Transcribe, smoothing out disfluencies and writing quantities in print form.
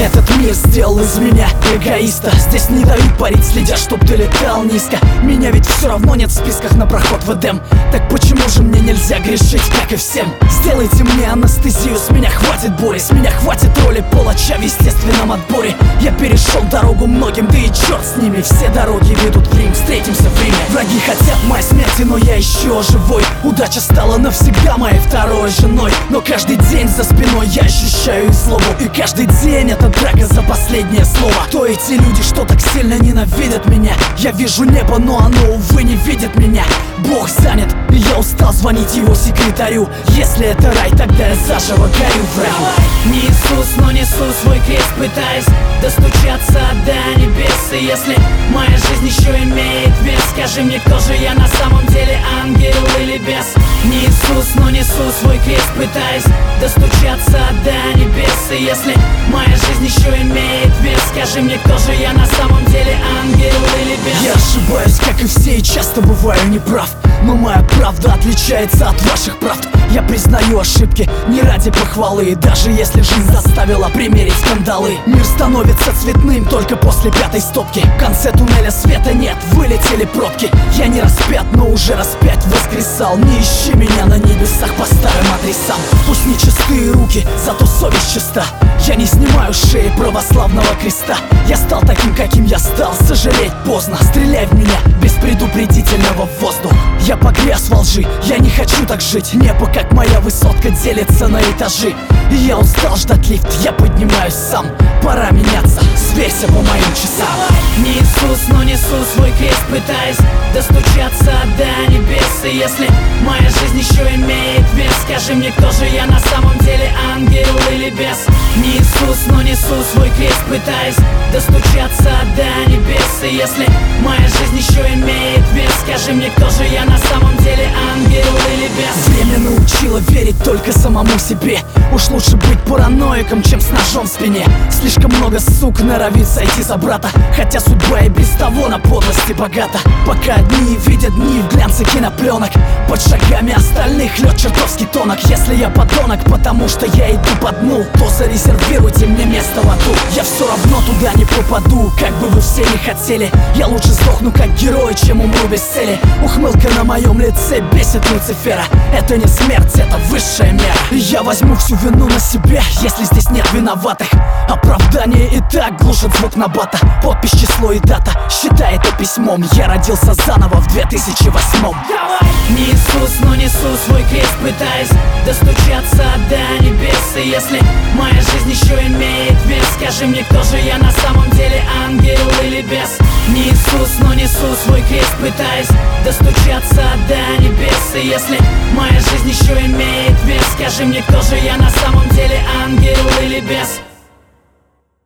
Этот мир сделал из меня эгоиста. Здесь не дают парить, следя, чтоб ты летал низко. Меня ведь все равно нет в списках на проход в Эдем. Так почему же мне нельзя грешить, как и всем? Сделайте мне анестезию, с меня хватит боли, с меня хватит роли палача в естественном отборе. Я перешел дорогу многим, да и черт с ними. Все дороги ведут в Рим, встретимся в Риме. Враги хотят моей смерти, но я еще живой. Удача стала навсегда моей второй женой. Но каждый день за спиной я ощущаю их злобу. И каждый день это драка за последнее слово. Кто эти люди, что так сильно ненавидят меня? Я вижу небо, но оно, увы, не видит меня. Бог занят, и я устал звонить его секретарю. Если это рай, тогда я заживо горю в раю. Не Иисус, но несу свой крест, пытаясь достучаться до небес. И если моя жизнь еще имеет вес, скажи мне, кто же я на самом деле, ангел или бес? Не Иисус, но несу свой крест, пытаясь достучаться до небес. И если моя жизнь еще имеет вес, скажи мне, кто же я на самом деле, ангел или бес? Я ошибаюсь, как и все, и часто бываю неправ. Но моя правда отличается от ваших правд. Я признаю ошибки не ради похвалы, даже если жизнь заставила примерить скандалы. Мир становится цветным только после пятой стопки. В конце туннеля света нет, вылетели пробки. Я не распят, но уже распять воскресал. Не ищи меня на небесах по старым адресам. Пусть не чистые руки, зато совесть чиста. Я не снимаю с шеи православного креста. Я стал таким, каким я стал, сожалеть поздно. Стреляй в меня без предупредительного в воздух. Я погряз во лжи, я не хочу так жить. Небо, как моя высотка, делится на этажи. И я устал ждать лифт, я поднимаюсь сам. Пора меняться, сверься по моим часам. Не Иисус, но несу свой крест, пытаясь достучаться до небес. И если моя жизнь еще имеет вес, скажи мне, кто же я на самом деле, ангел или бес? Не Иисус, но несу свой крест, пытаясь достучаться до небес. И если моя жизнь еще имеет вес, скажи мне, кто же я на самом деле, ангел или бес? Время научило верить только самому себе. Уж лучше быть параноиком, чем с ножом в спине. Слишком много сук норовит сойти за брата, хотя судьба и без того на подлости богата. Пока одни видят дни в глянце кинопленок, под шагами остальных лед чертовски тонок. Если я подонок, потому что я иду по дну, то зарезервируйте мне место в аду. Я все равно туда не попаду, как бы вы все не хотели. Я лучше сдохну как герой, чем умру без цели. Ухмылка на моем лице бесит Люцифера. Это не смерть, это высшая мера. И я возьму всю вину на себя, если здесь нет виноватых. Оправдание и так глушит звук набата. Подпись, число и дата, считай это письмом. Я родился заново в 2008. Не Иисус, но несу свой крест, пытаясь достучаться до небес. И если моя жизнь еще имеет вес, скажи мне, кто же я на самом деле, ангел или бес? Не Иисус, но несу свой крест, пытаясь достучаться до небес. И если моя жизнь еще имеет вес, скажи мне, кто же я на самом деле, ангел или бес?